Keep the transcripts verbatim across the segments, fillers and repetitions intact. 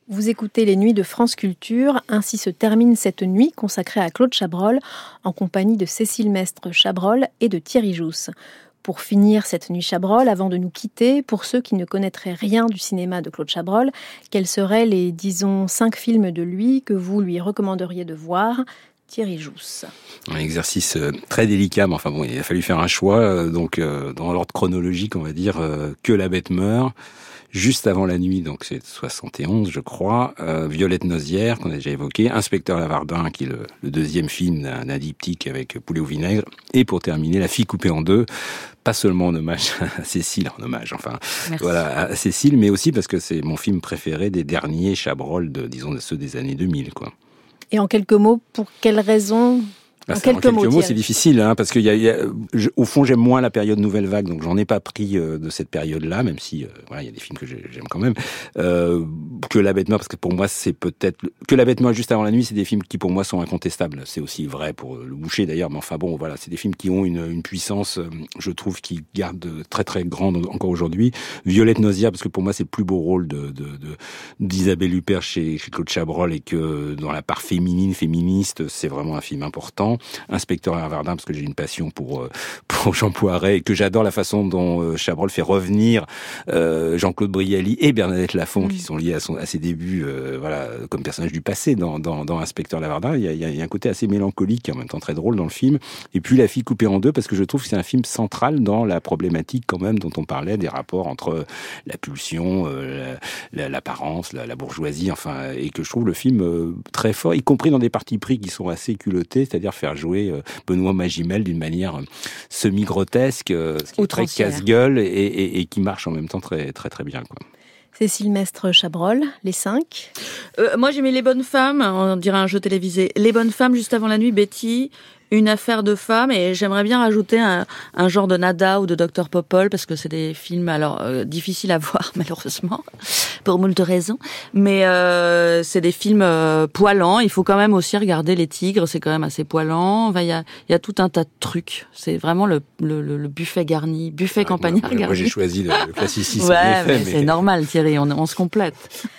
Vous écoutez les Nuits de France Culture, ainsi se termine cette nuit consacrée à Claude Chabrol, en compagnie de Cécile Mestre-Chabrol et de Thierry Jousse. Pour finir cette nuit Chabrol, avant de nous quitter, pour ceux qui ne connaîtraient rien du cinéma de Claude Chabrol, quels seraient les, disons, cinq films de lui que vous lui recommanderiez de voir ? Thierry Jousse. Un exercice très délicat, mais enfin bon, il a fallu faire un choix, donc euh, dans l'ordre chronologique, on va dire, euh, Que la bête meurt, Juste avant la nuit, donc c'est soixante et onze, je crois, euh, Violette Nozière, qu'on a déjà évoqué, Inspecteur Lavardin, qui est le, le deuxième film d'un, d'un diptyque avec Poulet au vinaigre, et pour terminer, La fille coupée en deux, pas seulement en hommage à Cécile, en hommage, enfin, Merci. voilà, à Cécile, mais aussi parce que c'est mon film préféré des derniers Chabrol, de, disons, de ceux des années deux mille, quoi. Et en quelques mots, pour quelles raisons ? Ah, en quelques, en quelques mots, mots c'est difficile, hein, parce qu'il y a, il y a je, au fond, j'aime moins la période Nouvelle Vague, donc j'en ai pas pris euh, de cette période-là, même si, euh, voilà, il y a des films que j'aime quand même. Euh, que La Bête meurt, parce que pour moi, c'est peut-être Que la Bête meurt juste avant la nuit, c'est des films qui pour moi sont incontestables. C'est aussi vrai pour Le Boucher d'ailleurs, mais enfin bon, voilà, c'est des films qui ont une, une puissance, euh, je trouve, qui garde très très grande encore aujourd'hui. Violette Nozière, parce que pour moi, c'est le plus beau rôle de, de, de d'Isabelle Huppert chez, chez Claude Chabrol, et que dans la part féminine, féministe, c'est vraiment un film important. Inspecteur Lavardin, parce que j'ai une passion pour euh, pour Jean Poiret, et que j'adore la façon dont euh, Chabrol fait revenir euh, Jean-Claude Brialy et Bernadette Lafont, mmh. qui sont liés à, son, à ses débuts, euh, voilà, comme personnages du passé dans, dans, dans Inspecteur Lavardin. Il y, a, il y a un côté assez mélancolique, en même temps très drôle dans le film. Et puis La fille coupée en deux, parce que je trouve que c'est un film central dans la problématique quand même dont on parlait, des rapports entre la pulsion, euh, la, la, l'apparence, la, la bourgeoisie, enfin, et que je trouve le film euh, très fort, y compris dans des parties pris qui sont assez culottés, c'est-à-dire faire jouer Benoît Magimel d'une manière semi-grotesque, ce qui est très casse-gueule, et, et, et qui marche en même temps très très très bien, quoi. Cécile Mestre-Chabrol, les cinq. Euh, moi j'ai mis Les Bonnes Femmes, on dirait un jeu télévisé. Les Bonnes Femmes, Juste avant la nuit, Betty, Une affaire de femme, et j'aimerais bien rajouter un, un genre de Nada ou de Docteur Popol, parce que c'est des films alors euh, difficiles à voir malheureusement pour moult raisons, mais euh, c'est des films euh, poilants. Il faut quand même aussi regarder Les Tigres, c'est quand même assez poilant. Enfin, il y a il y a tout un tas de trucs. C'est vraiment le le, le buffet garni, buffet ah, campagnard moi, garni. Moi j'ai choisi le, le classicisme. Ouais, en effet, mais, mais c'est normal, Thierry, on, on se complète.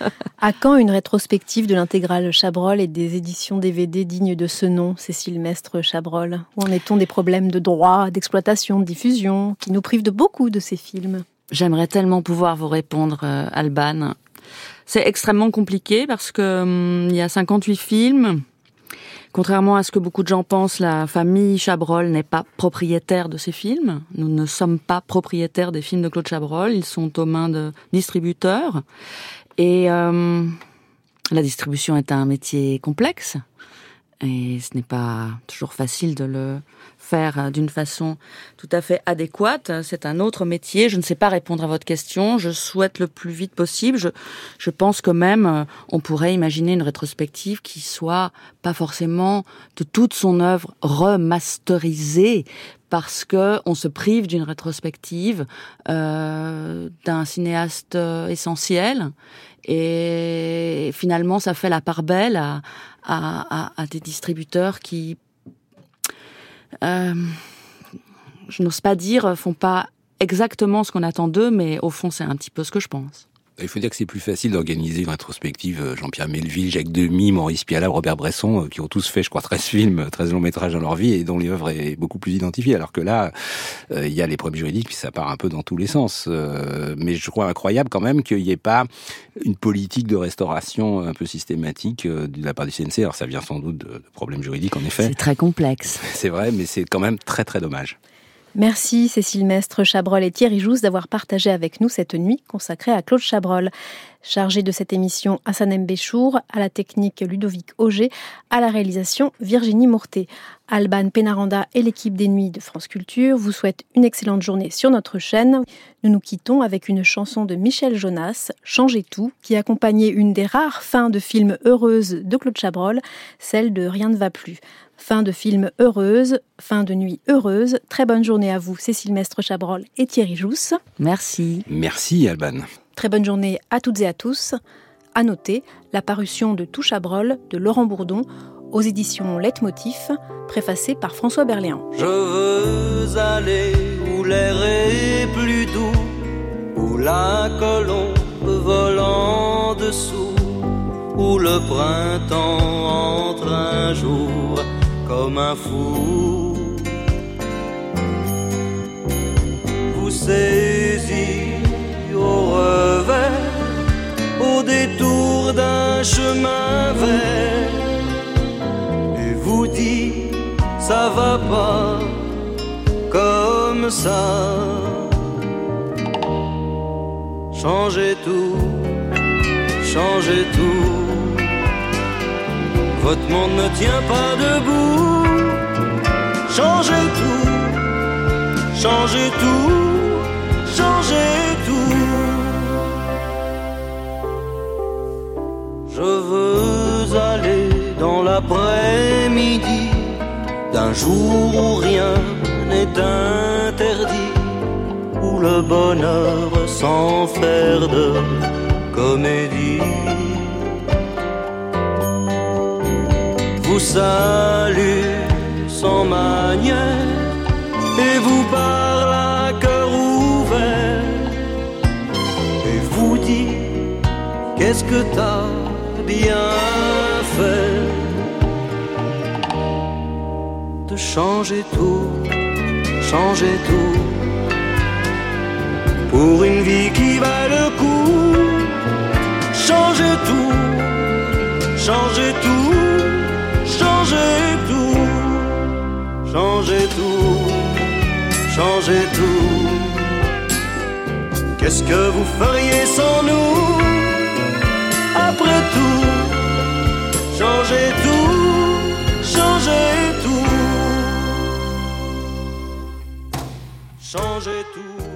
À quand une rétrospective de l'intégrale Chabrol et des éditions D V D dignes de ce nom, Cécile Mestre-Chabrol? Où en est-on des problèmes de droit, d'exploitation, de diffusion, qui nous privent de beaucoup de ces films? J'aimerais tellement pouvoir vous répondre, euh, Alban. C'est extrêmement compliqué parce que hum, il y a cinquante-huit films. Contrairement à ce que beaucoup de gens pensent, la famille Chabrol n'est pas propriétaire de ces films. Nous ne sommes pas propriétaires des films de Claude Chabrol. Ils sont aux mains de distributeurs. Et euh, la distribution est un métier complexe. Et ce n'est pas toujours facile de le faire d'une façon tout à fait adéquate. C'est un autre métier. Je ne sais pas répondre à votre question. Je souhaite le plus vite possible. Je, je pense que même on pourrait imaginer une rétrospective qui soit pas forcément de toute son œuvre remasterisée, parce que on se prive d'une rétrospective euh, d'un cinéaste essentiel. Et finalement, ça fait la part belle à, à, à, à des distributeurs qui, euh, je n'ose pas dire, font pas exactement ce qu'on attend d'eux, mais au fond, c'est un petit peu ce que je pense. Il faut dire que c'est plus facile d'organiser une rétrospective. Jean-Pierre Melville, Jacques Demy, Maurice Pialat, Robert Bresson, qui ont tous fait, je crois, treize films, treize longs métrages dans leur vie, et dont l'œuvre est beaucoup plus identifiée. Alors que là, euh, il y a les problèmes juridiques, puis ça part un peu dans tous les sens. Euh, mais je trouve incroyable quand même qu'il n'y ait pas une politique de restauration un peu systématique euh, de la part du C N C. Alors ça vient sans doute de, de problèmes juridiques, en effet. C'est très complexe. C'est vrai, mais c'est quand même très très dommage. Merci Cécile Mestre-Chabrol et Thierry Jousse d'avoir partagé avec nous cette nuit consacrée à Claude Chabrol. Chargé de cette émission, Hassan Mbéchour, à la technique Ludovic Auger, à la réalisation Virginie Mourtet. Alban Pénaranda et l'équipe des Nuits de France Culture vous souhaitent une excellente journée sur notre chaîne. Nous nous quittons avec une chanson de Michel Jonas, Changez tout, qui accompagnait une des rares fins de film heureuses de Claude Chabrol, celle de Rien ne va plus. Fin de film heureuse, fin de nuit heureuse. Très bonne journée à vous, Cécile Mestre-Chabrol et Thierry Jousse. Merci. Merci, Alban. Très bonne journée à toutes et à tous. À noter la parution de Tout Chabrol de Laurent Bourdon aux éditions Leitmotiv, préfacée par François Berléand. Je veux aller où l'air est plus doux, où la colombe vole en dessous où le printemps entre un jour comme un fou, vous saisit au revers, au détour d'un chemin vert, et vous dit ça va pas comme ça. Changez tout, changez tout, votre monde ne tient pas debout. Changez tout, changez tout, changez tout. Je veux aller dans l'après-midi d'un jour où rien n'est interdit, où le bonheur sans faire de comédie vous salue sans manière et vous parle à cœur ouvert et vous dit qu'est-ce que t'as bien fait de changer tout, changer tout pour une vie qui va le coup. Changez tout, changez tout, changez tout, changez tout, changez tout. Qu'est-ce que vous feriez sans nous? Après tout, changez tout, changez tout, changez tout.